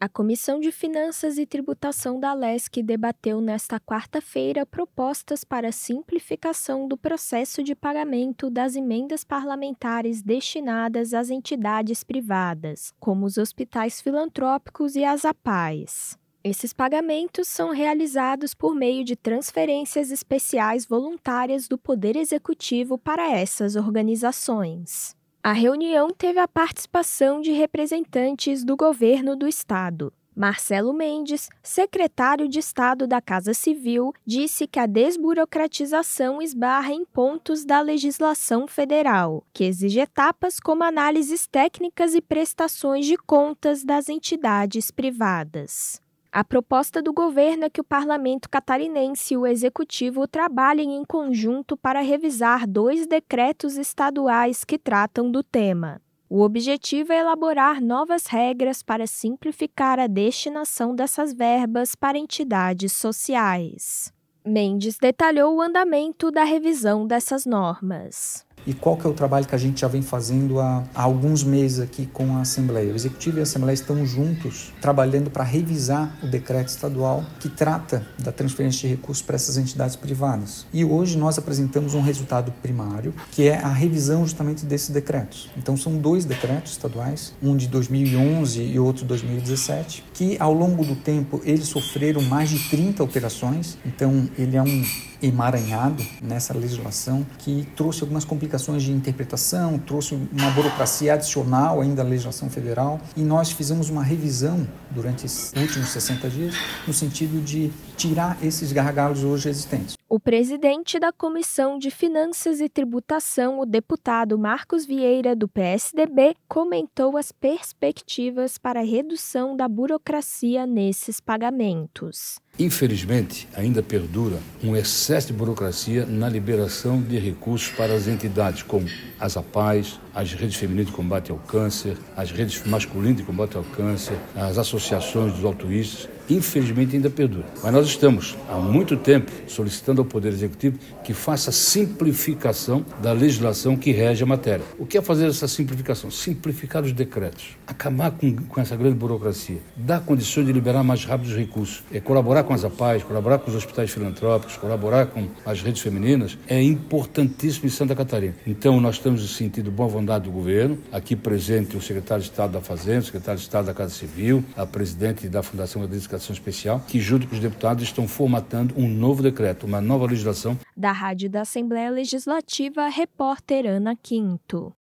A Comissão de Finanças e Tributação da Alesc debateu nesta quarta-feira propostas para a simplificação do processo de pagamento das emendas parlamentares destinadas às entidades privadas, como os hospitais filantrópicos e as APAES. Esses pagamentos são realizados por meio de transferências especiais voluntárias do Poder Executivo para essas organizações. A reunião teve a participação de representantes do governo do estado. Marcelo Mendes, secretário de Estado da Casa Civil, disse que a desburocratização esbarra em pontos da legislação federal, que exige etapas como análises técnicas e prestações de contas das entidades privadas. A proposta do governo é que o Parlamento catarinense e o Executivo trabalhem em conjunto para revisar 2 decretos estaduais que tratam do tema. O objetivo é elaborar novas regras para simplificar a destinação dessas verbas para entidades sociais. Mendes detalhou o andamento da revisão dessas normas. E qual que é o trabalho que a gente já vem fazendo há alguns meses aqui com a Assembleia? O Executivo e a Assembleia estão juntos trabalhando para revisar o decreto estadual que trata da transferência de recursos para essas entidades privadas. E hoje nós apresentamos um resultado primário, que é a revisão justamente desses decretos. Então são 2 decretos estaduais, um de 2011 e outro de 2017, que ao longo do tempo eles sofreram mais de 30 alterações. Então ele é um emaranhado nessa legislação que trouxe algumas complicações de interpretação, trouxe uma burocracia adicional ainda à legislação federal, e nós fizemos uma revisão durante esses últimos 60 dias no sentido de tirar esses gargalos hoje existentes. O presidente da Comissão de Finanças e Tributação, o deputado Marcos Vieira, do PSDB, comentou as perspectivas para a redução da burocracia nesses pagamentos. Infelizmente, ainda perdura um excesso de burocracia na liberação de recursos para as entidades como as APAES, as redes femininas de combate ao câncer, as redes masculinas de combate ao câncer, as associações dos altruístas. Infelizmente ainda perdura. Mas nós estamos há muito tempo solicitando ao Poder Executivo que faça a simplificação da legislação que rege a matéria. O que é fazer essa simplificação? Simplificar os decretos, acabar com essa grande burocracia, dar condições de liberar mais rápido os recursos, colaborar com as APAES, colaborar com os hospitais filantrópicos, colaborar com as redes femininas, é importantíssimo em Santa Catarina. Então nós temos sentido boa vontade do governo, aqui presente o secretário de Estado da Fazenda, o secretário de Estado da Casa Civil, a presidente da Fundação da Dedicação Especial, que junto com os deputados estão formatando um novo decreto, uma nova legislação. Da Rádio da Assembleia Legislativa, repórter Ana Quinto.